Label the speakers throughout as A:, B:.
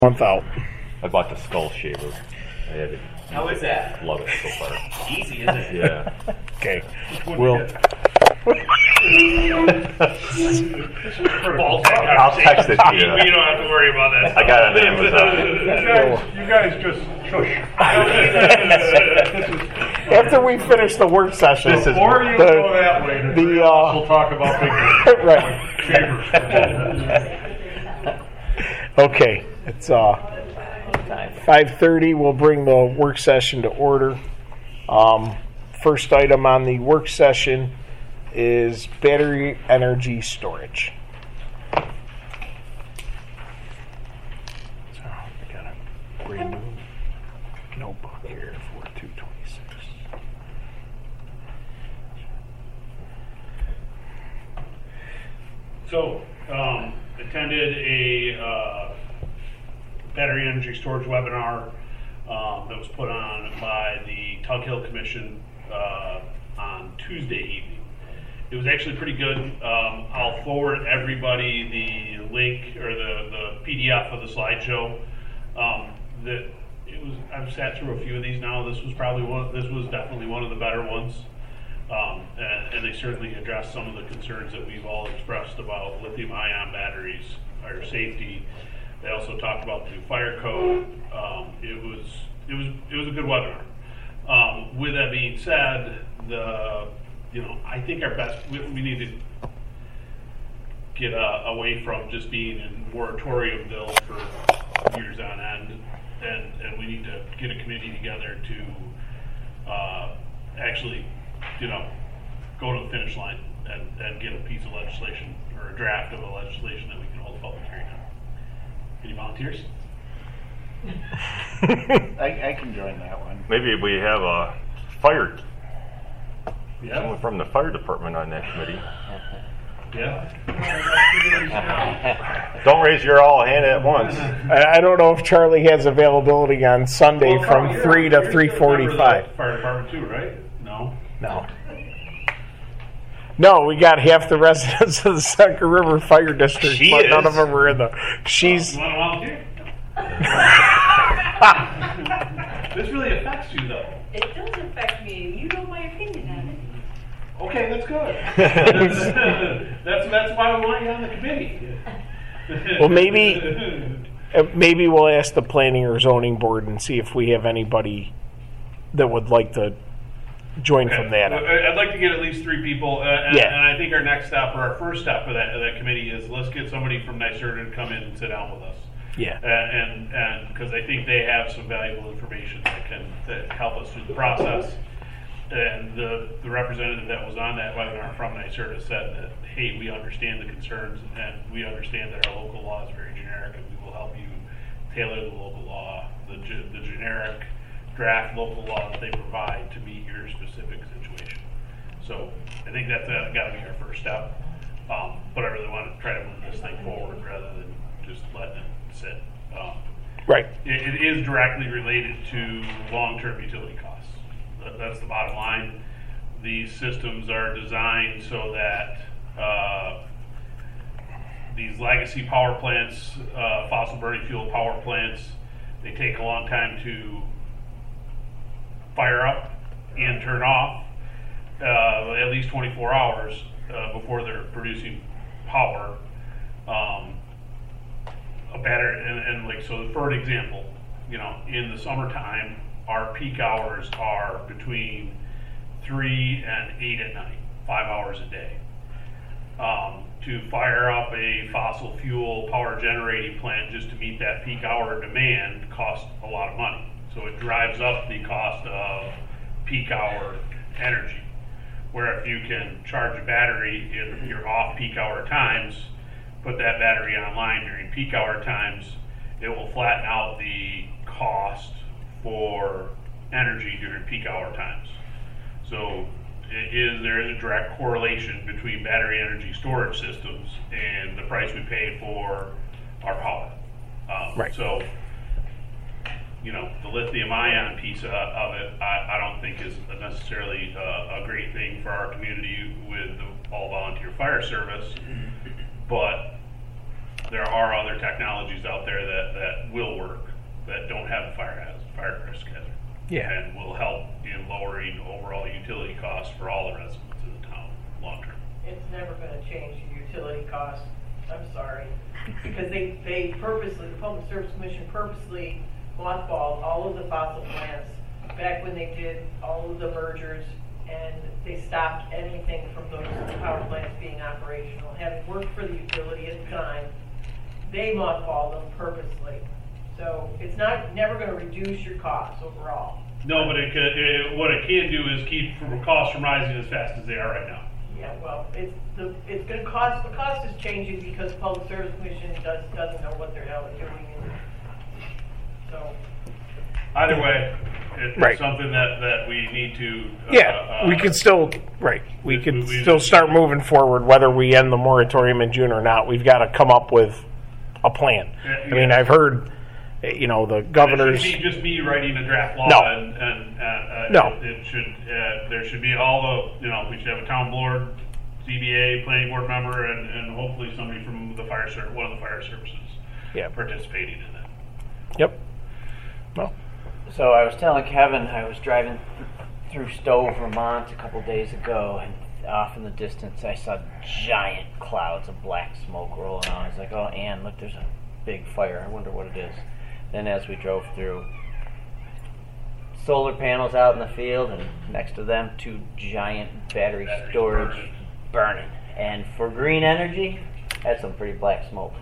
A: Month out.
B: I bought the skull shaver. I had it.
C: How is that?
B: Love it so far.
C: Easy, isn't it?
B: Yeah.
A: Okay. We'll.
B: I'll text it to you.
C: We don't have to worry about that.
B: I got it on Amazon.
D: You guys just shush.
A: After we finish the work session,
D: Before you go that way, we'll talk about big
A: right.
D: shavers.
A: Okay. It's 5:30. We'll bring the work session to order. First item on the work session is battery energy storage. So I got a brand new notebook here for 226.
E: So, attended a battery energy storage webinar that was put on by the Tug Hill Commission on Tuesday evening. It was actually pretty good. I'll forward everybody the link or the PDF of the slideshow. I've sat through a few of these now. This was definitely one of the better ones. And they certainly addressed some of the concerns that we've all expressed about lithium-ion batteries, fire safety. They also talked about the new fire code. It was a good webinar. With that being said, I think our best we need to get away from just being in moratorium bills for years on end, and we need to get a committee together to actually go to the finish line and get a piece of legislation or a draft of a legislation that we can hold a public hearing on. Any volunteers?
F: I can join that one.
B: Maybe we have a someone from the fire department on that committee.
E: Yeah.
B: Don't raise your all hand at once.
A: I don't know if Charlie has availability on Sunday from 3 to 3:45.
E: Fire department too, right? No.
A: No, we got half the residents of the Sucker River Fire District, but none of them are in the. She's.
E: You want to volunteer? This really affects you, though.
G: It does affect me. You know my opinion on it.
E: Okay, that's good. that's why we want you on the committee.
A: Well, maybe we'll ask the planning or zoning board and see if we have anybody that would like to join from that.
E: I'd like to get at least 3 people, and I think our next step or our first step for that committee is let's get somebody from NYSERDA to come in and sit down with us.
A: Yeah.
E: And because I think they have some valuable information that help us through the process. And the representative that was on that webinar from NYSERDA said that, hey, we understand the concerns and we understand that our local law is very generic and we will help you tailor the local law, the generic draft local law that they provide to meet your specific situation. So I think that's got to be our first step. But I really want to try to move this thing forward rather than just letting it sit.
A: Right.
E: It is directly related to long-term utility costs. That's the bottom line. These systems are designed so that these legacy power plants, fossil burning fuel power plants, they take a long time to fire up and turn off, at least 24 hours before they're producing power. A battery, and like, so for an example, in the summertime, our peak hours are between 3 and 8 at night, 5 hours a day. To fire up a fossil fuel power generating plant just to meet that peak hour demand costs a lot of money. So it drives up the cost of peak hour energy. Where if you can charge a battery in your off peak hour times, put that battery online during peak hour times, it will flatten out the cost for energy during peak hour times. So there is a direct correlation between battery energy storage systems and the price we pay for our power.
A: Right.
E: So, the lithium-ion piece of it, I don't think is necessarily a great thing for our community with the all-volunteer fire service, but there are other technologies out there that will work, that don't have a fire risk hazard.
A: Yeah.
E: And will help in lowering overall utility costs for all the residents of the town long term.
H: It's never gonna change the utility costs, I'm sorry. Because they purposely, the Public Service Commission purposely mothballed all of the fossil plants back when they did all of the mergers, and they stopped anything from those power plants being operational. Having worked for the utility at the time, they mothballed them purposely. So it's never gonna reduce your costs overall.
E: No, but what it can do is keep costs from rising as fast as they are right now.
H: Yeah, well, it's going to cost. The cost is changing because the Public Service Commission doesn't know what the hell they're doing. So
E: either way, it's
A: Right.
E: something that we need to.
A: We could still we could still start moving forward, whether we end the moratorium in June or not. We've got to come up with a plan. I mean, I've heard, the governor's.
E: It shouldn't be just me writing a draft law,
A: No.
E: and
A: No.
E: it should. There should be all the. We should have a town board, CBA, planning board member, and hopefully somebody from the one of the fire services, participating in that.
A: Yep. Well.
F: So I was telling Kevin I was driving through Stowe, Vermont a couple days ago, and off in the distance I saw giant clouds of black smoke rolling on. I was like, oh, Ann, look, there's a big fire. I wonder what it is. Then as we drove through, solar panels out in the field, and next to them, 2 giant battery storage burning. And for green energy, that's some pretty black smoke.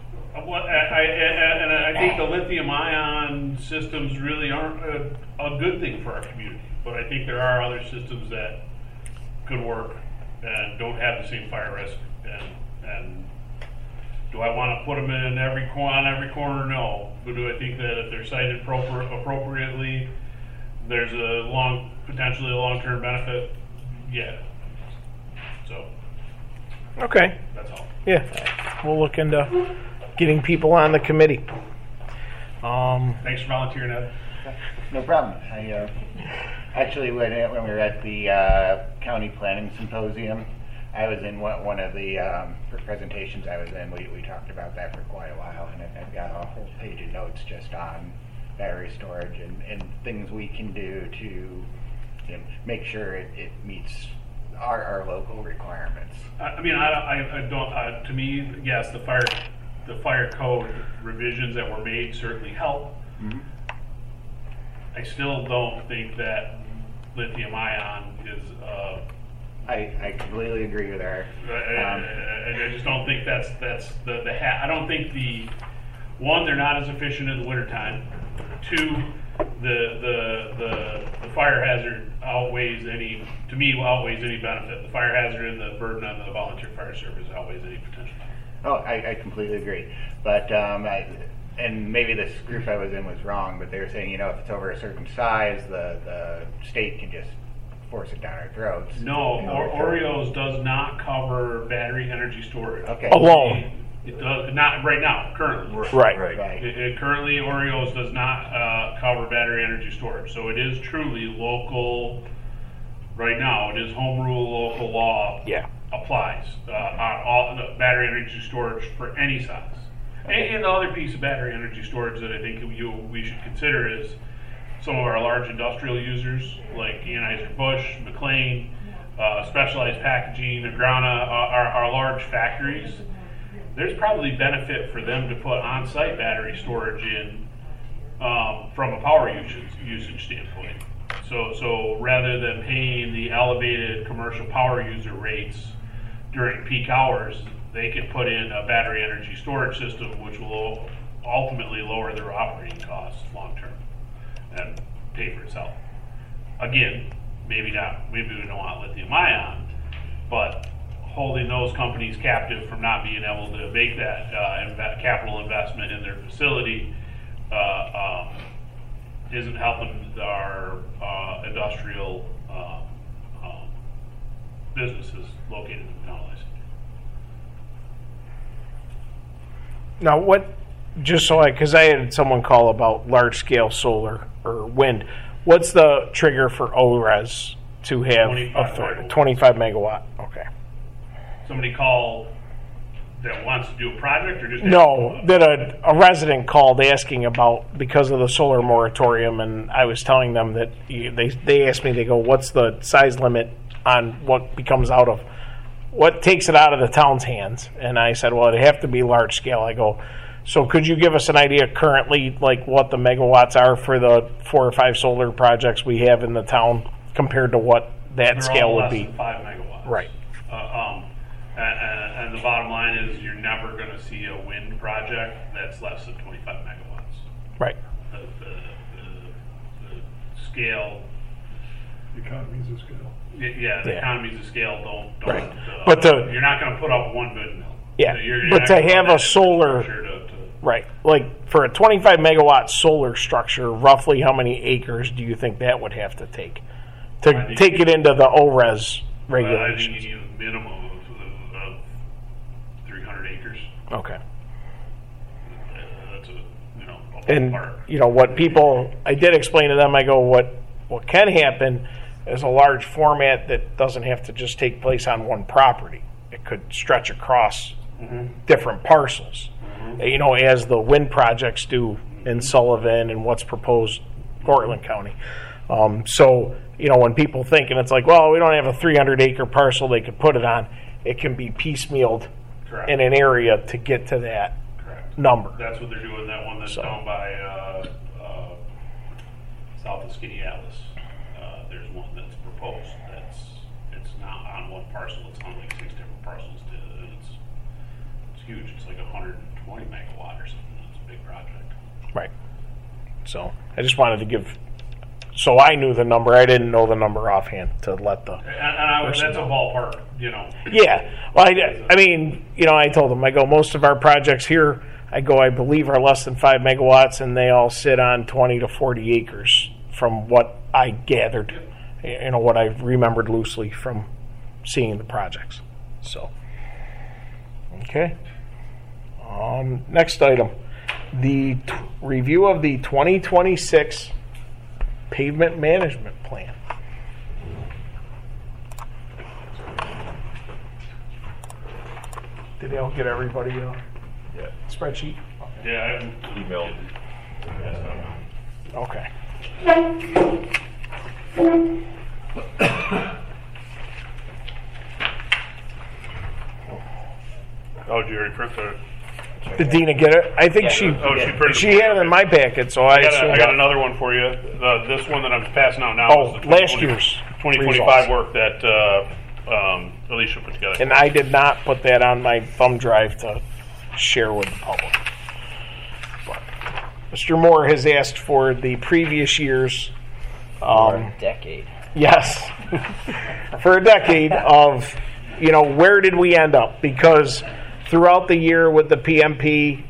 E: I think the lithium-ion systems really aren't a good thing for our community. But I think there are other systems that could work and don't have the same fire risk. And do I want to put them in on every corner? No. But do I think that if they're sited appropriately, there's potentially a long-term benefit? Yeah. So.
A: Okay.
E: That's all.
A: Yeah. We'll look into getting people on the committee.
E: Thanks for volunteering, Ed.
F: No problem. I actually, when we were at the county planning symposium, I was in one of the presentations I was in. We talked about that for quite a while, and I've got a whole page of notes just on battery storage and things we can do to make sure it meets our local requirements.
E: I mean, I don't. To me, yes, the fire code revisions that were made certainly help.
F: Mm-hmm.
E: I still don't think that lithium-ion is.
F: I completely agree with her.
E: I just don't think that's the I don't think they're not as efficient in the wintertime. 2, the fire hazard outweighs any benefit. The fire hazard and the burden on the volunteer fire service outweighs any potential.
F: Oh, I completely agree. But and maybe this group I was in was wrong, but they were saying, if it's over a certain size, the state can just force it down our throats.
E: No, Oreos does not cover battery energy storage.
F: Okay.
A: Alone.
E: It does not right now, currently.
A: Right.
E: Currently, Oreos does not cover battery energy storage. So it is truly local. Right now, it is home rule local law.
A: Yeah.
E: Applies on all the battery energy storage for any size. Okay. And the other piece of battery energy storage that I think we should consider is some of our large industrial users like Anheuser-Busch, McLean, Specialized Packaging, Agrana, our large factories. There's probably benefit for them to put on-site battery storage in from a power usage standpoint. So rather than paying the elevated commercial power user rates during peak hours, they can put in a battery energy storage system, which will ultimately lower their operating costs long term and pay for itself. Again, maybe not. Maybe we don't want lithium-ion, but holding those companies captive from not being able to make that capital investment in their facility isn't helping our industrial businesses located in the town of Lysington.
A: Now, because I had someone call about large-scale solar or wind, what's the trigger for ORES to have
E: 25
A: 25 megawatt? Okay.
E: Somebody called that wants to do a project, or just
A: No, that a resident called asking about because of the solar moratorium, and I was telling them that they asked me, they go, what's the size limit on what becomes out of, what takes it out of the town's hands? And I said, well, it'd have to be large scale. I go, so could you give us an idea currently, like what the megawatts are for the 4 or 5 solar projects we have in the town compared to what that
E: they're
A: scale
E: all
A: would
E: less
A: be?
E: than 5 megawatts.
A: Right.
E: And the bottom line is you're never going to see a wind project that's less than 25 megawatts.
A: Right.
E: The scale,
D: The economies of scale.
E: yeah, the
A: Yeah.
E: economies of scale don't.
A: Right. But
E: you're not going to put up one windmill.
A: Yeah.
E: You're
A: But
E: not
A: to
E: gonna put
A: have
E: that
A: a solar,
E: infrastructure to
A: right, like for a 25 megawatt solar structure, roughly how many acres do you think that would have to take
E: I
A: to
E: think-
A: take it into the ORES
E: I think
A: regulations?
E: you need a minimum of 300 acres.
A: Okay.
E: That's a
A: And
E: ballpark.
A: what people, I did explain to them, I go, what can happen is a large format that doesn't have to just take place on one property. It could stretch across different parcels, as the wind projects do in Sullivan and what's proposed Cortland County. So when people think, and it's like, well, we don't have a 300-acre parcel they could put it on, it can be piecemealed
E: Correct.
A: in an area to get to that
E: Correct.
A: number.
E: That's what they're doing. That one that's
A: So.
E: down by south of Skinny Atlas. There's one that's proposed. It's not on one parcel. It's on like 6 different parcels. It's huge. It's like 120 megawatt or something. It's a big project.
A: Right. So I just wanted to give, so I knew the number. I didn't know the number offhand to let the.
E: That's a ballpark.
A: Yeah. Well, I mean, I told them, I go, most of our projects here, I go, I believe are less than 5 megawatts, and they all sit on 20 to 40 acres from what I gathered, what I remembered loosely from seeing the projects. So, okay. Next item, the review of the 2026 pavement management plan. Did they all get everybody a spreadsheet?
E: Yeah.
B: Emailed.
A: Okay.
E: Oh, did you already print the?
A: Did Dina get it? I think she
E: printed
A: she had it in my packet, so I assumed.
E: I got another one for you. This one that I'm passing out now.
A: Oh,
E: is the
A: last
E: 2020
A: year's
E: 2025
A: results.
E: work that Alicia put together.
A: And I did not put that on my thumb drive to share with the public. But Mr. Moore has asked for the previous year's.
C: Decade.
A: Yes, for a decade of, where did we end up? Because throughout the year with the PMP,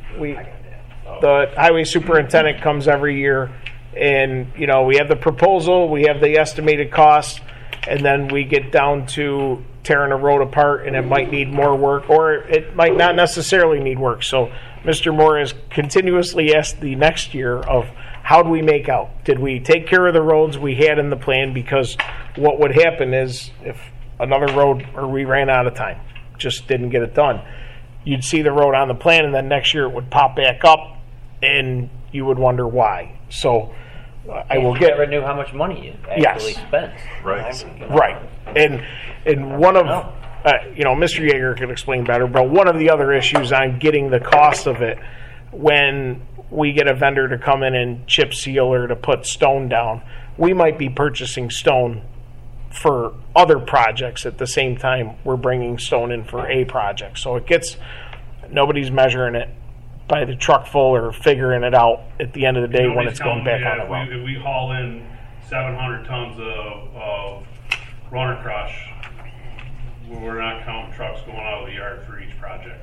A: the highway superintendent comes every year, and we have the proposal, we have the estimated costs, and then we get down to tearing a road apart, and it might need more work, or it might not necessarily need work. So Mr. Moore has continuously asked the next year of, how do we make out? Did we take care of the roads we had in the plan? Because what would happen is if another road, or we ran out of time, just didn't get it done, you'd see the road on the plan, and then next year it would pop back up, and you would wonder why. So I will
C: You
A: get.
C: never knew how much money you actually
A: Yes.
C: spent.
B: Right.
A: Right. And one of, Mr. Yeager could explain better, but one of the other issues on getting the cost of it, when we get a vendor to come in and chip seal or to put stone down, we might be purchasing stone for other projects at the same time we're bringing stone in for a project. So it gets, nobody's measuring it by the truck full or figuring it out at the end of the day when
E: Nobody's
A: it's going
E: telling
A: back
E: me
A: on the road.
E: If we haul in 700 tons of runner crush, we're not counting trucks going out of the yard for each project.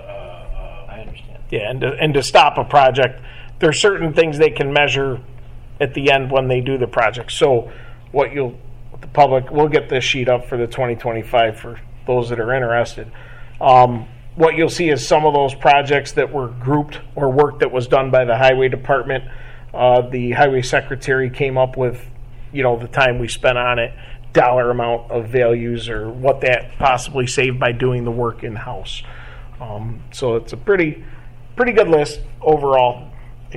C: I understand.
A: Yeah, and to stop a project, there are certain things they can measure at the end when they do the project. So the public, we'll get this sheet up for the 2025 for those that are interested. What you'll see is some of those projects that were grouped or work that was done by the highway department. The highway secretary came up with, the time we spent on it, dollar amount of values or what that possibly saved by doing the work in-house. So it's a pretty good list overall. I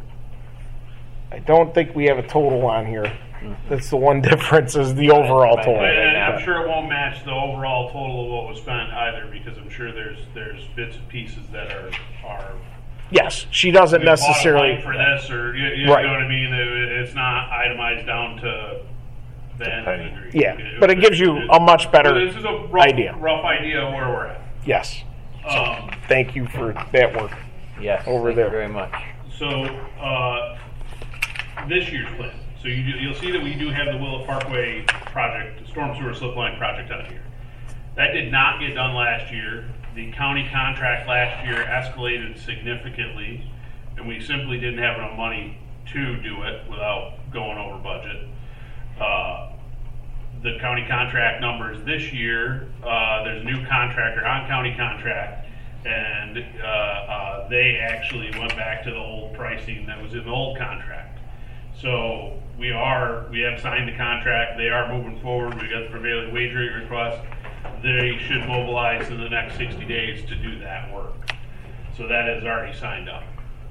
A: don't think we have a total on here. That's the one difference is the overall total.
E: And I'm sure it won't match the overall total of what was spent either, because I'm sure there's bits and pieces that are
A: yes, she doesn't necessarily
E: for this, or you know what I mean. It's not itemized down to the nth degree.
A: Yeah, but it gives you a much better
E: this is a rough idea of where we're at.
A: Yes. So, thank you for that work.
C: Yes,
A: over there.
C: Thank you very much.
E: So this year's plan. So you'll see that we do have the Willow Parkway project, storm sewer slip line project out here. That did not get done last year. The county contract last year escalated significantly, and we simply didn't have enough money to do it without going over budget. The county contract numbers this year, there's a new contractor on county contract, and they actually went back to the old pricing that was in the old contract. So we have signed the contract. They are moving forward. We got the prevailing wage rate request. They should mobilize in the next 60 days to do that work. So that is already signed up.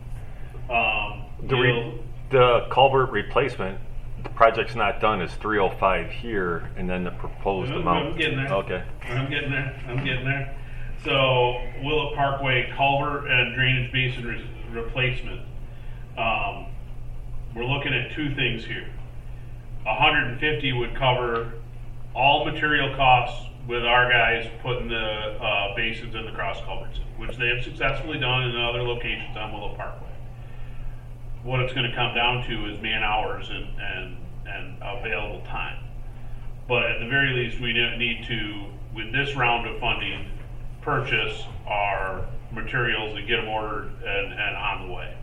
B: The culvert replacement, the project's not done, is 305 here, and then the proposed amount.
E: I'm getting there.
B: Okay.
E: I'm getting there. So Willett Parkway culvert and drainage basin replacement. We're looking at two things here. 150 would cover all material costs with our guys putting the basins and the cross culverts in, which they have successfully done in other locations on Willow Parkway. What it's going to come down to is man hours and available time. But at the very least, we need to, with this round of funding, purchase our materials and get them ordered and on the way.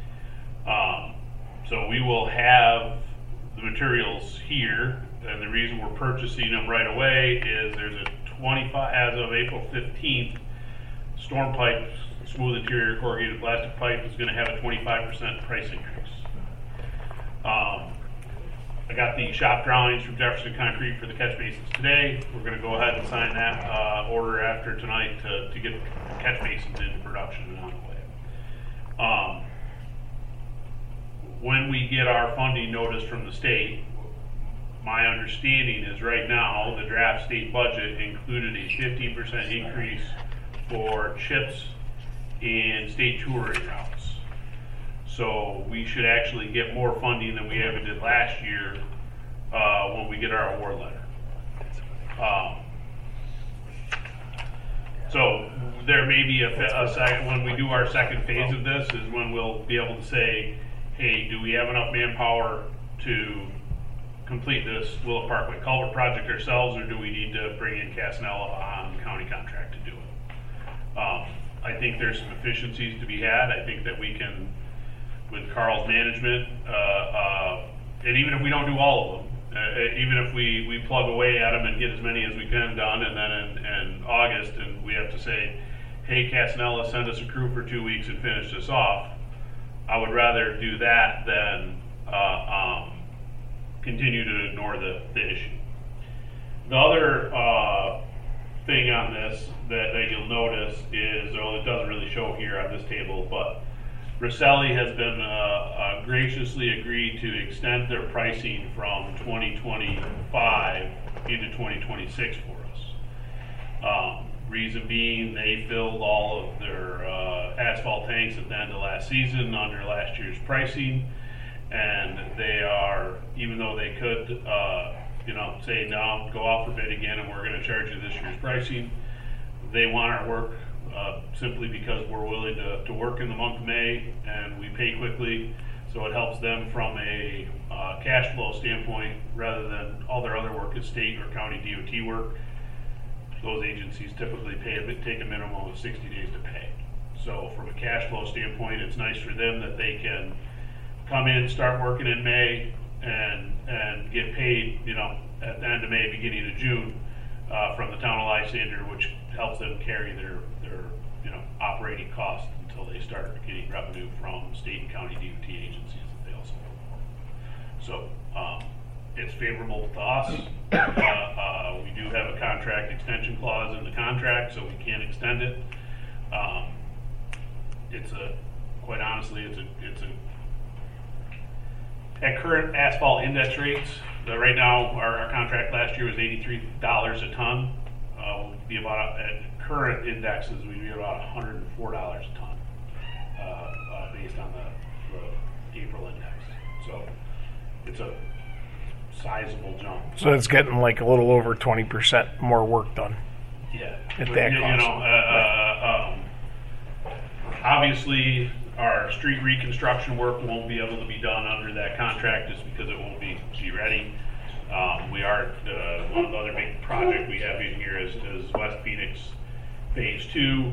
E: So we will have the materials here, and the reason we're purchasing them right away is there's a 25, as of April 15th, storm pipe, smooth interior corrugated plastic pipe is going to have a 25% price increase. I got the shop drawings from Jefferson Concrete for the catch basins today. We're going to go ahead and sign that order after tonight to get the catch basins into production and on the way. When we get our funding notice from the state, my understanding is right now the draft state budget included a 15% increase for chips and state touring routes. So we should actually get more funding than we ever did last year when we get our award letter. So there may be a second, when we do our second phase of this is when we'll be able to say, hey, do we have enough manpower to complete this Willow Parkway culvert project ourselves, or do we need to bring in Casanella on county contract to do it? I think there's some efficiencies to be had. I think that we can, with Carl's management, and even if we don't do all of them, even if we plug away at them and get as many as we can done, and then in August, and we have to say, hey, Casanella, send us a crew for 2 weeks and finish this off, I would rather do that than continue to ignore the issue. The other thing on this that you'll notice is, well, it doesn't really show here on this table, but Rosselli has been graciously agreed to extend their pricing from 2025 into 2026 for us. Reason being, they filled all of their asphalt tanks at the end of last season under last year's pricing, and they are, even though they could, say no, go out for bid again, and we're going to charge you this year's pricing, they want our work simply because we're willing to work in the month of May, and we pay quickly, so it helps them from a cash flow standpoint rather than all their other work is state or county DOT work. Those agencies typically take a minimum of 60 days to pay. So from a cash flow standpoint, it's nice for them that they can come in, start working in May, and get paid, at the end of May, beginning of June, from the town of Lysander, which helps them carry their operating costs until they start getting revenue from state and county DOT agencies that they also work for. So it's favorable to us. We do have a contract extension clause in the contract, so we can extend it. Quite honestly, at current asphalt index rates, right now our contract last year was $83 a ton. Would be about at current indexes we'd be about $104 a ton, based on the April index. So it's a sizable jump.
A: So it's getting like a little over 20% more work done.
E: Yeah,
A: at that cost.
E: Obviously, our street reconstruction work won't be able to be done under that contract just because it won't be ready. We are one of the other big project we have in here is West Phoenix Phase 2.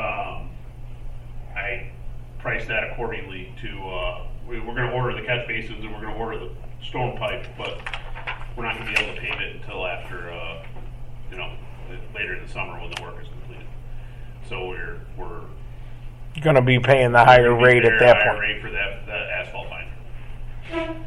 E: I priced that accordingly to. We're going to order the catch basins and we're going to order the storm pipe, but we're not going to be able to pave it until after, later in the summer when the work is completed. So we're
A: going to be paying the higher rate at that point.
E: Higher rate for that asphalt binder.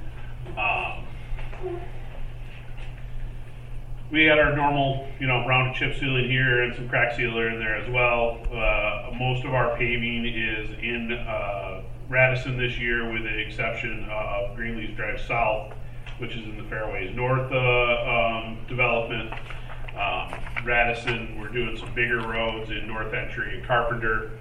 E: We got our normal, rounded chip sealing here and some crack sealer in there as well. Most of our paving is in Radisson this year, with the exception of Greenleaf Drive South, which is in the Fairways North development. Radisson, we're doing some bigger roads in North Entry and Carpenter.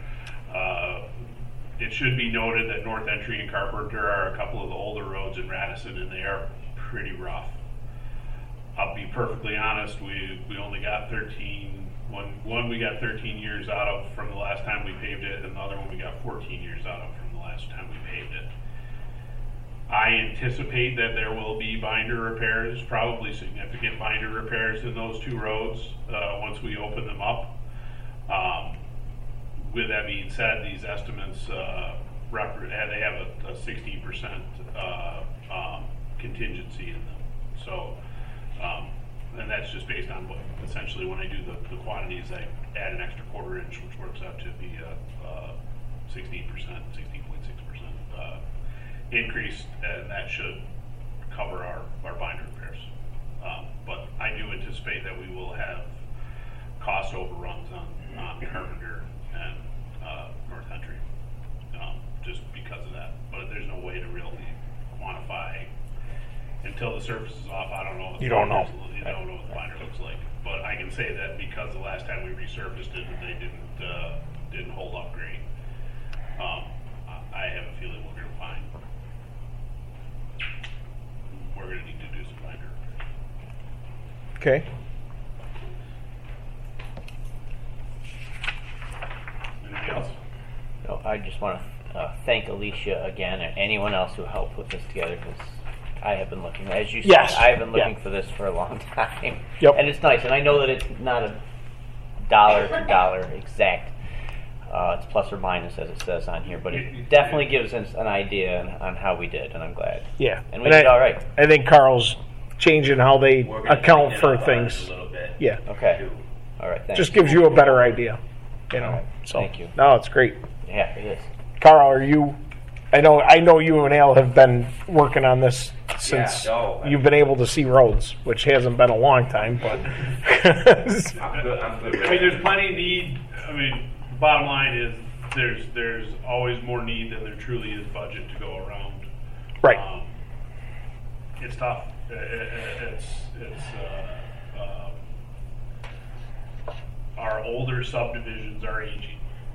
E: It should be noted that North Entry and Carpenter are a couple of the older roads in Radisson, and they are pretty rough. I'll be perfectly honest, we only got 13. One we got 13 years out of from the last time we paved it, and the other one we got 14 years out of from the last time we paved it. I anticipate that there will be binder repairs, probably significant binder repairs in those two roads once we open them up. With that being said, these estimates they have a 16% contingency in them. So, and that's just based on what essentially when I do the quantities, I add an extra quarter inch, which works out to be a 16%, 16.6% increase, and that should cover our binder repairs. But I do anticipate that we will have cost overruns on Carpenter and North Entry, just because of that. But there's no way to really quantify until the surface is off. I don't know.
A: You don't know.
E: You don't know what the binder looks like. But I can say that because the last time we resurfaced it, they didn't hold up great. I have a feeling we're going to find we're going to need to do some binder repairs.
A: Okay.
E: Anything else?
C: No, I just want to thank Alicia again and anyone else who helped put this together, because I have been looking, as you said,
A: Yes.
C: I've been looking for this for a long time.
A: Yep.
C: And it's nice, and I know that it's not a dollar to dollar exact. It's plus or minus, as it says on here, but it definitely gives us an idea on how we did, and I'm glad.
A: Yeah.
C: And we did all right.
A: I think Carl's changing how they account for things.
I: A little bit.
A: Yeah.
C: Okay. All right, thanks.
A: Just gives you a better idea. So,
C: Thank you.
A: No, it's great.
C: Yeah, it is.
A: Carl, are you? I know you and Al have been working on this since you've been able to see roads, which hasn't been a long time, but
I: I'm good.
E: I mean, there's plenty of need. I mean, the bottom line is there's always more need than there truly is budget to go around.
A: Right.
E: It's tough. Our older subdivisions are aging.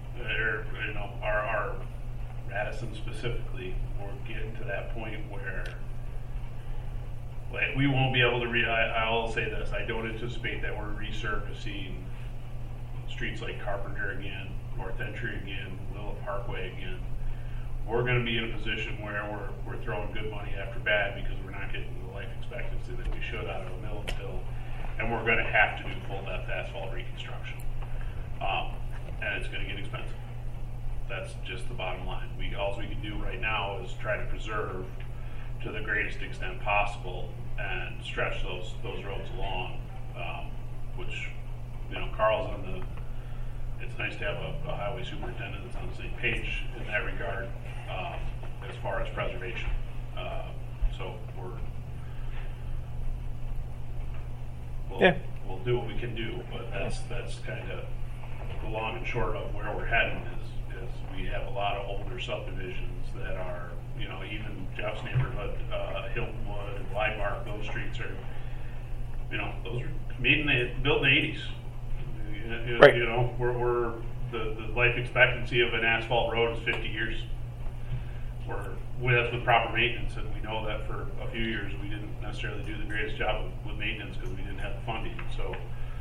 E: Our Radisson specifically, we're getting to that point where, like, we won't be able to. I will say this: I don't anticipate that we're resurfacing streets like Carpenter again, North Entry again, Willow Parkway again. We're going to be in a position where we're throwing good money after bad because we're not getting the life expectancy that we should out of a mill until, and we're going to have to do full depth asphalt reconstruction, and it's going to get expensive. That's just the bottom line. All we can do right now is try to preserve to the greatest extent possible and stretch those roads along, which, Carl's on the. It's nice to have a highway superintendent that's on the same page in that regard, as far as preservation. So we'll do what we can do, but that's kind of the long and short of where we're heading is we have a lot of older subdivisions that are, you know, even Jeff's neighborhood, Hiltonwood and Weidmark, those streets are, you know, those were built in the 80s.
A: Right.
E: You know, we're the life expectancy of an asphalt road is 50 years. That's with proper maintenance, and we know that for a few years we didn't necessarily do the greatest job with maintenance because we didn't have the funding. So,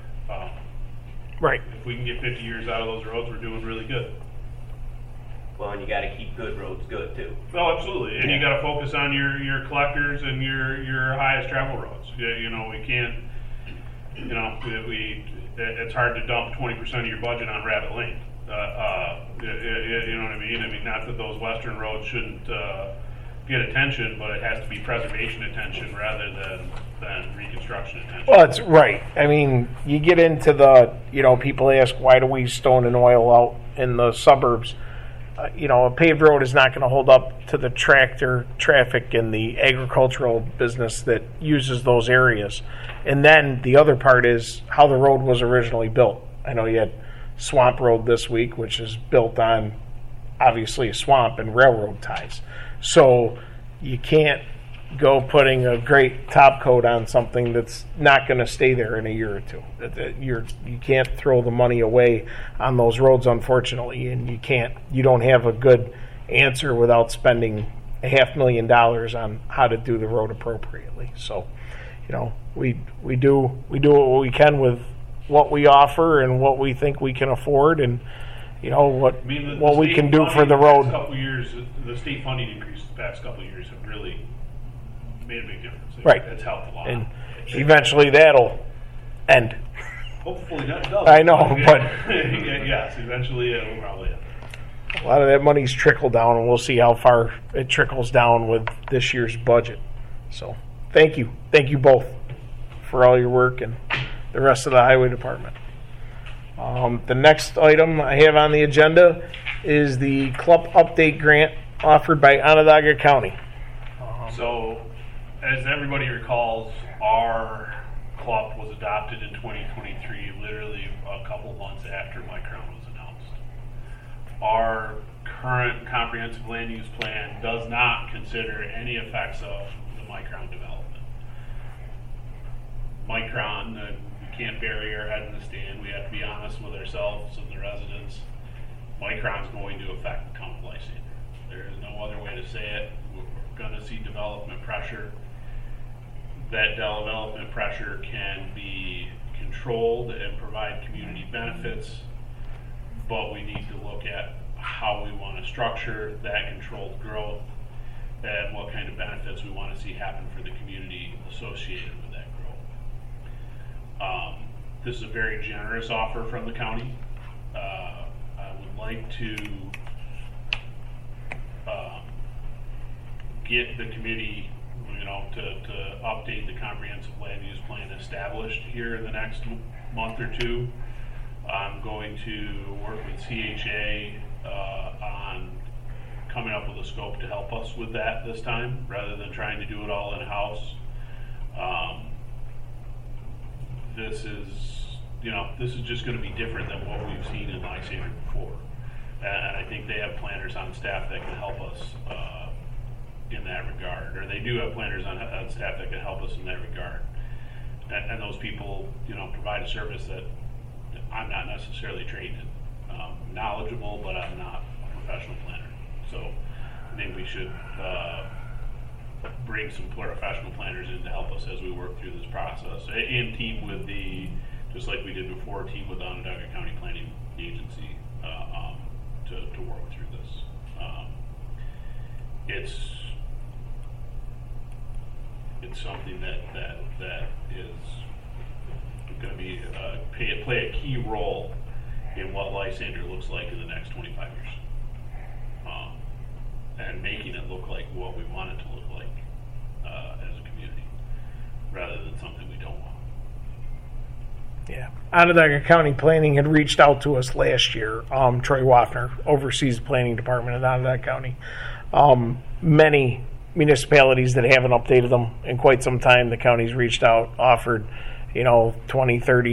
A: Right.
E: if we can get 50 years out of those roads, we're doing really good.
C: Well, and you got to keep good roads good too.
E: Oh, absolutely, and you got to focus on your collectors and your highest travel roads. You know, we can't. You know, it's hard to dump 20% of your budget on Rabbit Lane. You know what I mean? I mean, not that those western roads shouldn't get attention, but it has to be preservation attention rather than reconstruction attention.
A: Well, it's right. I mean, you get into the, you know, people ask, why do we stone and oil out in the suburbs? You know, a paved road is not going to hold up to the tractor traffic and the agricultural business that uses those areas. And then the other part is how the road was originally built. I know you had Swamp Road this week, which is built on obviously a swamp and railroad ties. So you can't go putting a great top coat on something that's not going to stay there in a year or two. You can't throw the money away on those roads, unfortunately, and you don't have a good answer without spending $500,000 on how to do the road appropriately. So, you know, we do what we can with what we offer and what we think we can afford, and you know what we can do for the road.
E: The state funding increase the past couple of years have really made a big difference.
A: Right.
E: It's helped a lot.
A: And eventually that'll end.
E: Hopefully that does.
A: I know, but
E: yes, eventually it will probably end.
A: A lot of that money's trickled down, and we'll see how far it trickles down with this year's budget. So thank you both for all your work and the rest of the highway department. The next item I have on the agenda is the CLUP update grant offered by Onondaga County.
E: So, as everybody recalls, our CLUP was adopted in 2023, literally a couple months after Micron was announced. Our current comprehensive land use plan does not consider any effects of the Micron development. Micron, we can't bury our head in the sand. We have to be honest with ourselves and the residents. Micron's going to affect the town of Lysander. There is no other way to say it. We're going to see development pressure. That development pressure can be controlled and provide community benefits, but we need to look at how we want to structure that controlled growth and what kind of benefits we want to see happen for the community associated with that growth. This is a very generous offer from the county. I would like to get the committee, you know, to update the comprehensive land use plan established here in the next month or two. I'm going to work with CHA on coming up with a scope to help us with that this time, rather than trying to do it all in-house. This is just going to be different than what we've seen in Lysander before. And I think they have planners on staff that can help us in that regard, or they do have planners on staff that can help us in that regard. And those people, you know, provide a service that I'm not necessarily trained in. Knowledgeable, but I'm not a professional planner. So I think we should bring some professional planners in to help us as we work through this process, and team with just like we did before, team with the Onondaga County Planning Agency to work through this. It's something that is going to be play a key role in what Lysander looks like in the next 25 years, and making it look like what we want it to look like as a community, rather than something we don't want.
A: Yeah, Onondaga County Planning had reached out to us last year. Troy Waffner oversees the planning department at Onondaga County. Many municipalities that haven't updated them in quite some time, the county's reached out, offered, $20, $30,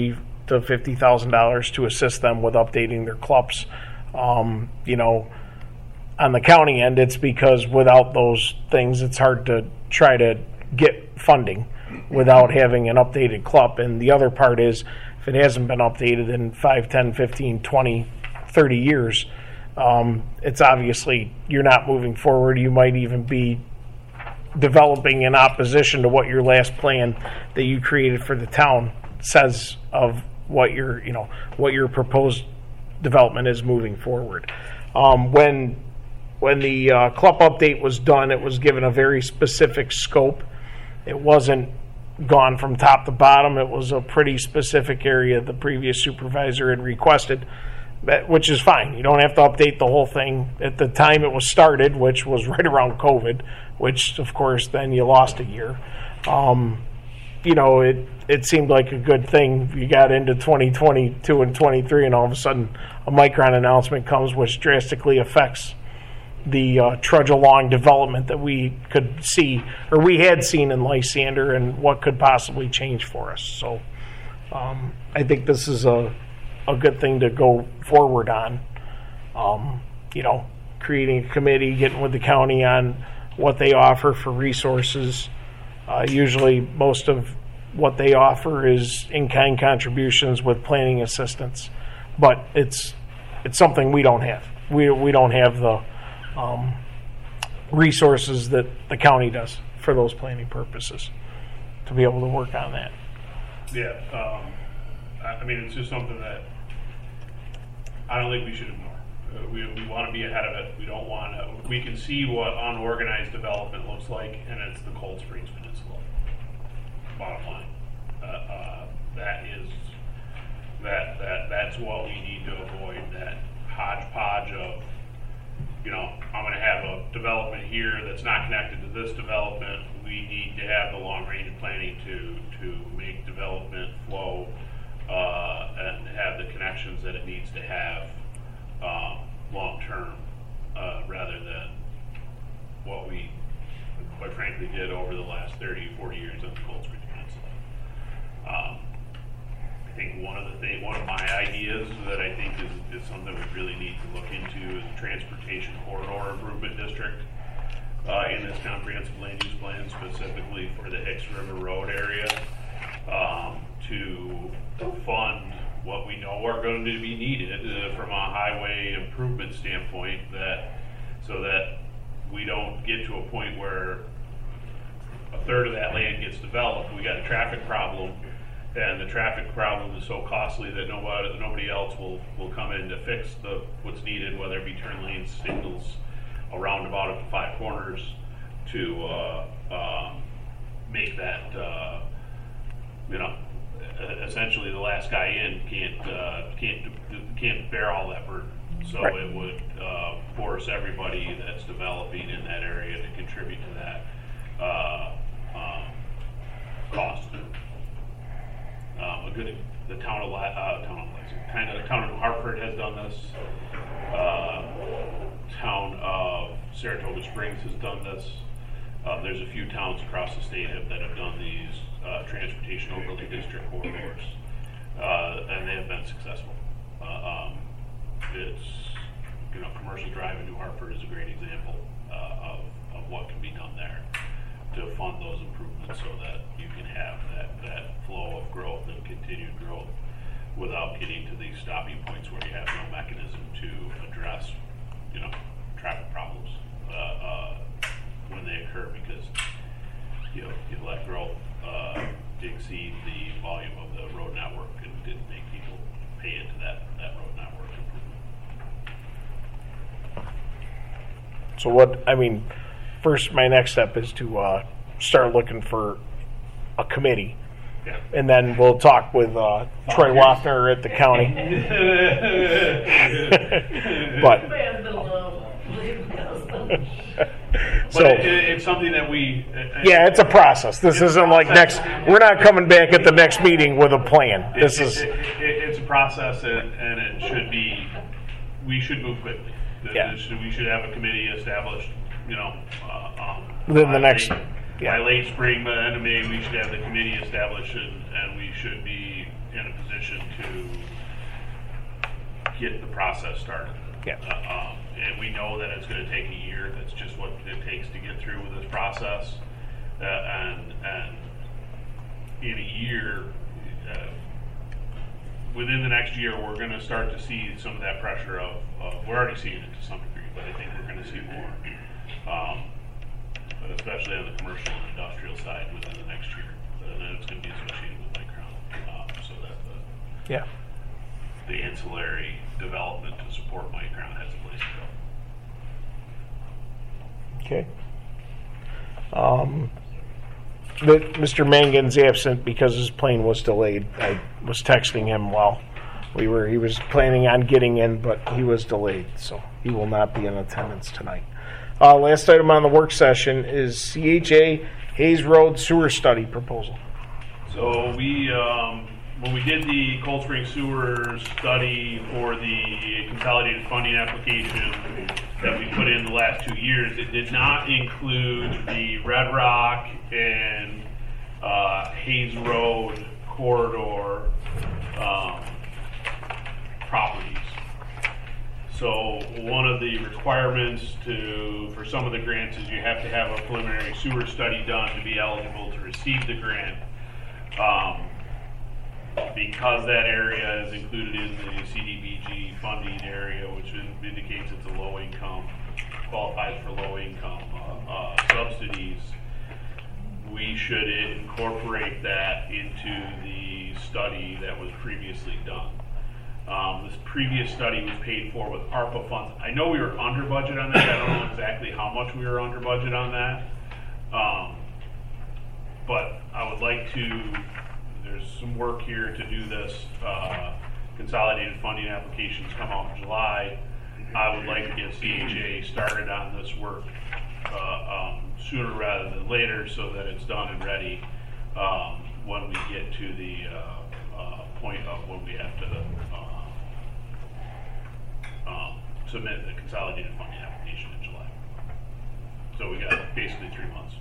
A: to $50,000 to assist them with updating their CLUPs. You know, on the county end, it's because without those things, it's hard to try to get funding without having an updated CLUP. And the other part is, if it hasn't been updated in 5, 10, 15, 20, 30 years, it's obviously you're not moving forward. You might even be developing in opposition to what your last plan that you created for the town says of what your proposed development is moving forward. When the CLUP update was done, it was given a very specific scope. It wasn't gone from top to bottom. It was a pretty specific area the previous supervisor had requested, which is fine. You don't have to update the whole thing. At the time it was started, which was right around COVID, which of course then you lost a year. You know, it seemed like a good thing. You got into 2022 and 23, and all of a sudden a Micron announcement comes which drastically affects the trudge along development that we could see, or we had seen in Lysander, and what could possibly change for us. So I think this is a good thing to go forward on. You know, creating a committee, getting with the county on what they offer for resources. Usually most of what they offer is in-kind contributions with planning assistance, but it's something we don't have. We don't have the resources that the county does for those planning purposes to be able to work on that.
E: Yeah, I mean, it's just something that I don't think we should ignore. We want to be ahead of it. We don't want to. We can see what unorganized development looks like, and it's the Cold Springs Peninsula. Bottom line, that's what we need to avoid. That hodgepodge of, you know, I'm going to have a development here that's not connected to this development. We need to have the long-range planning to make development flow and have the connections that it needs to have long-term, rather than what we, quite frankly, did over the last 30, 40 years on the Cold Springs Peninsula. I think one of my ideas that I think is something we really need to look into is a transportation corridor improvement district in this comprehensive land use plan, specifically for the Hicks River Road area, to fund what we know are going to be needed from a highway improvement standpoint, so that we don't get to a point where a third of that land gets developed. We got a traffic problem, and the traffic problem is so costly that nobody else will come in to fix what's needed, whether it be turn lanes, signals, a roundabout at the five corners, to make that, essentially the last guy in can't bear all that burden. So right. It would force everybody that's developing in that area to contribute to that cost. The town of New Hartford has done this. Town of Saratoga Springs has done this. There's a few towns across the state that have done these transportation overlay district corridors, and they have been successful. It's, Commercial Drive in New Hartford is a great example of what can be done there to fund those improvements, so that you can have that flow of growth and continued growth without getting to these stopping points where you have no mechanism to address, traffic problems when they occur, because you let growth exceed the volume of the road network and didn't make people pay into that road network improvement.
A: So first, my next step is to start looking for a committee.
E: Yeah.
A: And then we'll talk with Troy Waffner at the county.
E: But it's something that we...
A: yeah, it's a process. This isn't like we're not coming back at the next meeting with a plan. It's
E: a process, and it should be... We should move quickly.
A: Yeah.
E: We should have a committee established,
A: within the next...
E: By late spring, by the end of May, we should have the committee established, and we should be in a position to get the process started.
A: Yeah.
E: And we know that it's going to take a year. That's just what it takes to get through with this process. And in a year, within the next year, we're going to start to see some of that pressure of, we're already seeing it to some degree, but I think we're going to see more. But especially on the commercial and industrial side within the next year. And then it's going to be associated with Micron. So that the ancillary development to support Micron has a place to
A: go. Okay. Mr. Mangan's absent because his plane was delayed. I was texting him while he was planning on getting in, but he was delayed, so he will not be in attendance tonight. Last item on the work session is CHA Hayes Road Sewer Study Proposal.
E: So we, when we did the Cold Spring Sewer study for the consolidated funding application that we put in the last 2 years, it did not include the Red Rock and Hayes Road corridor properties. So one of the requirements for some of the grants is you have to have a preliminary sewer study done to be eligible to receive the grant. Because that area is included in the CDBG funding area, which indicates it's a low income, qualifies for low income subsidies, we should incorporate that into the study that was previously done. This previous study was paid for with ARPA funds. I know we were under budget on that. I don't know exactly how much we were under budget on that. But I would like to, there's some work here to do this. Consolidated funding applications come out in July. I would like to get CHA started on this work sooner rather than later so that it's done and ready when we get to the point of when we have to submit the consolidated funding application in July. So we got basically 3 months.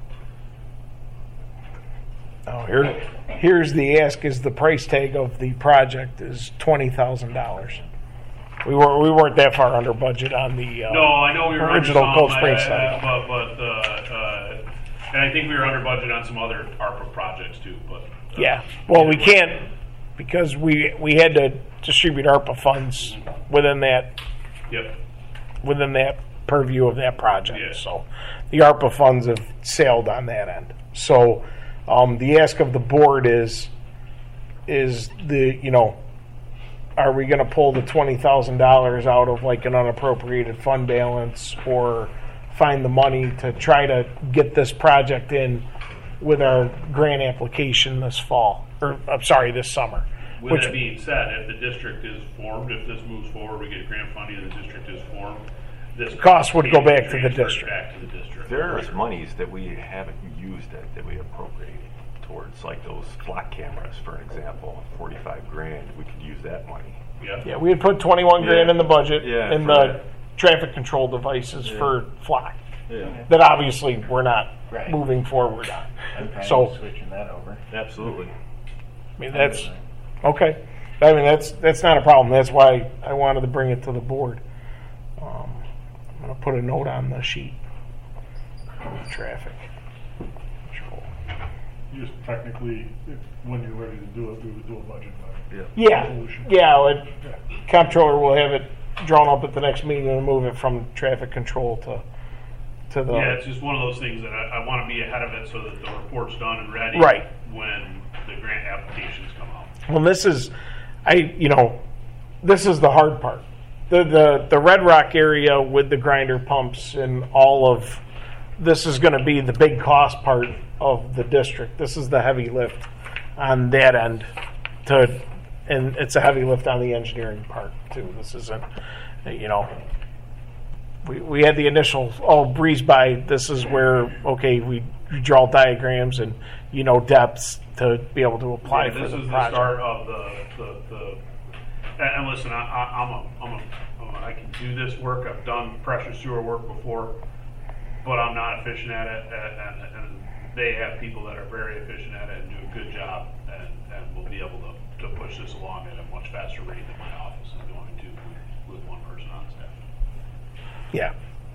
A: Oh, here's the ask: is the price tag of the project is $20,000? We weren't that far under budget on the
E: no, I know we were
A: original
E: under
A: Cold Spring study.
E: And I think we were under budget on some other ARPA projects too. But
A: yeah, well, we can't because we had to distribute ARPA funds within that.
E: Yep.
A: Within that purview of that project.
E: Yeah.
A: So the ARPA funds have sailed on that end. So the ask of the board is are we going to pull the $20,000 out of like an unappropriated fund balance or find the money to try to get this project in with our grant application this fall, or I'm sorry, this summer.
E: With that being said, if the district is formed, if this moves forward, we get grant funding and the district is formed, this
A: cost would go back to the district.
B: There's monies that we haven't used that we appropriated towards, like those flock cameras, for example, $45,000. We could use that money.
A: Yeah, we had put $21,000 in the budget in the
B: that.
A: traffic control devices for flock.
B: Yeah.
A: That obviously we're not moving forward on. So
F: switching that over.
B: Absolutely.
A: I mean that's okay. I mean that's not a problem. That's why I wanted to bring it to the board. I'm going to put a note on the sheet. Traffic control.
D: Just technically, when you're ready to do it, we would do a budget.
A: Yeah. Comptroller will have it drawn up at the next meeting and move it from traffic control to the.
E: Yeah, it's just one of those things that I want to be ahead of it so that the report's done and ready when the grant applications come out.
A: Well, this is the hard part. The Red Rock area with the grinder pumps and all of this is going to be the big cost part of the district. This is the heavy lift on that end, and it's a heavy lift on the engineering part too. This isn't, we had the initial breeze by. This is where we draw diagrams and depths to be able to apply for the project. This is the
E: start of the and listen, I can do this work. I've done pressure sewer work before, but I'm not efficient at it. And they have people that are very efficient at it and do a good job and will be be able to push this along at a much faster rate than my office is going to with one person on staff.
A: Yeah.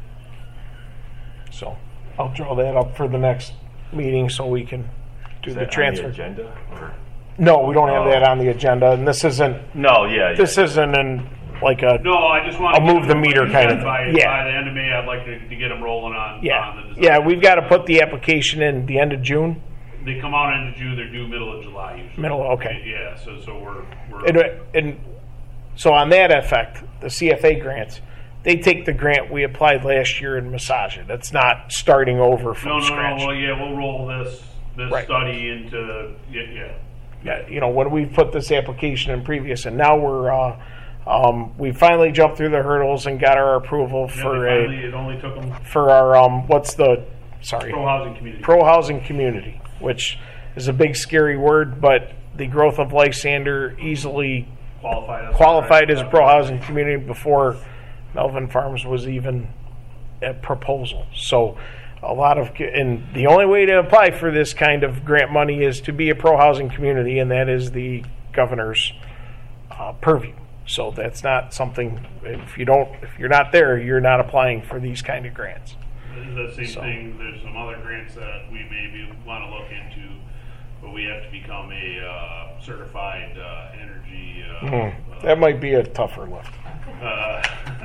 A: So I'll draw that up for the next meeting so we can do
B: Is
A: the
B: that
A: transfer.
B: on the agenda? Or?
A: No, we don't have
B: Oh.
A: that on the agenda, and this isn't.
B: No, yeah.
A: This isn't in like a.
E: No, I just want
A: I'll
E: to
A: move the meter kind of
E: by,
A: thing. Yeah.
E: by the end of May. I'd like to get them rolling on
A: Yeah,
E: on the design.
A: yeah. We've got to put the application in the end of June.
E: They come out end of June. They're due middle of July usually.
A: Middle, okay.
E: Yeah. So we're
A: And so on that effect, the CFA grants, they take the grant we applied last year and massage it. It's not starting over from
E: no.
A: scratch.
E: Well, yeah, we'll roll this
A: Right.
E: study into yeah.
A: Yeah, you know, when we put this application in previous, and now we finally jumped through the hurdles and got our approval for
E: it only took them
A: for our what's the
E: pro housing community.
A: pro housing community, which is a big scary word, but the growth of Lysander easily qualified as a pro housing community before Melvin Farms was even a proposal. So a lot of, and the only way to apply for this kind of grant money is to be a pro housing community, and that is the governor's purview. So that's not something, if you're not there, you're not applying for these kind of grants.
E: The same thing. There's some other grants that we maybe want to look into, but we have to become a certified energy.
A: That might be a tougher lift.
E: I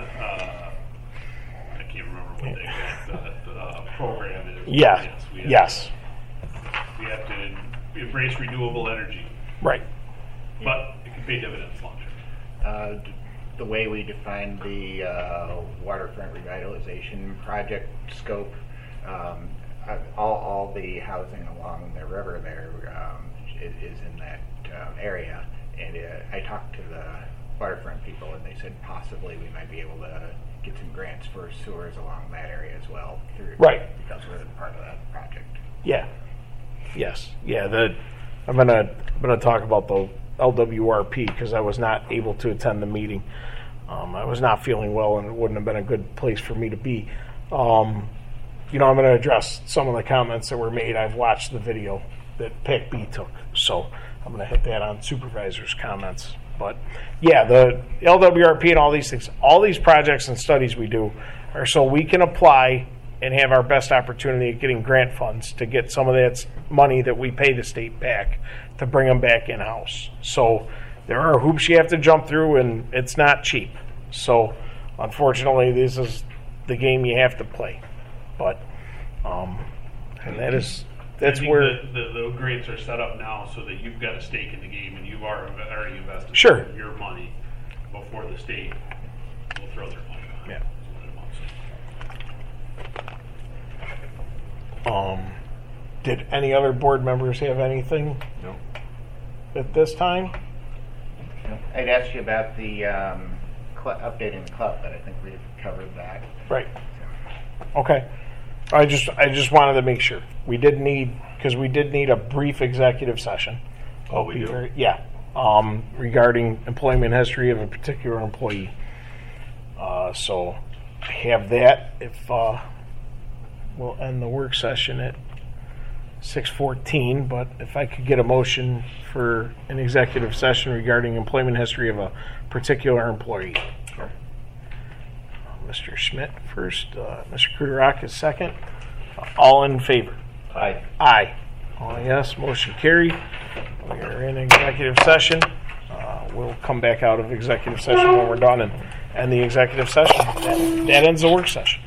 E: can't remember what the program is.
A: Yeah. Yes.
E: We have to embrace renewable energy,
A: Right.
E: but it can pay dividends long term.
F: The way we define the waterfront revitalization project scope, all the housing along the river there is in that area. And I talked to the waterfront people, and they said possibly we might be able to get some grants for sewers along that area as well.
A: Right.
F: Because we're part of that project.
A: Yeah. Yes. Yeah. I'm gonna talk about the LWRP because I was not able to attend the meeting. I was not feeling well, and it wouldn't have been a good place for me to be. I'm going to address some of the comments that were made. I've watched the video that PAC-B took, so I'm going to hit that on supervisor's comments. But yeah, the LWRP and all these things, all these projects and studies we do are so we can apply and have our best opportunity at getting grant funds to get some of that money that we pay the state back to bring them back in-house. So there are hoops you have to jump through, and it's not cheap. So unfortunately, this is the game you have to play. But and that's where
E: the grants are set up now so that you've got a stake in the game and you've already invested
A: Sure.
E: your money before the state will throw their money on it.
A: Yeah. Did any other board members have anything
B: No.
A: at this time?
F: I'd asked you about the updating the club, but I think we've covered that.
A: Right. Okay. I just wanted to make sure we did need a brief executive session.
B: Oh, we do?
A: Yeah. Regarding employment history of a particular employee. So I have that. If we'll end the work session at 6:14, but if I could get a motion for an executive session regarding employment history of a particular employee.
B: Sure.
A: Mr. Schmidt first, Mr. Kruderock is second. All in favor?
C: Aye.
A: Aye. Oh, yes, motion carried. We are in executive session. We'll come back out of executive session when we're done and end the executive session. That ends the work session.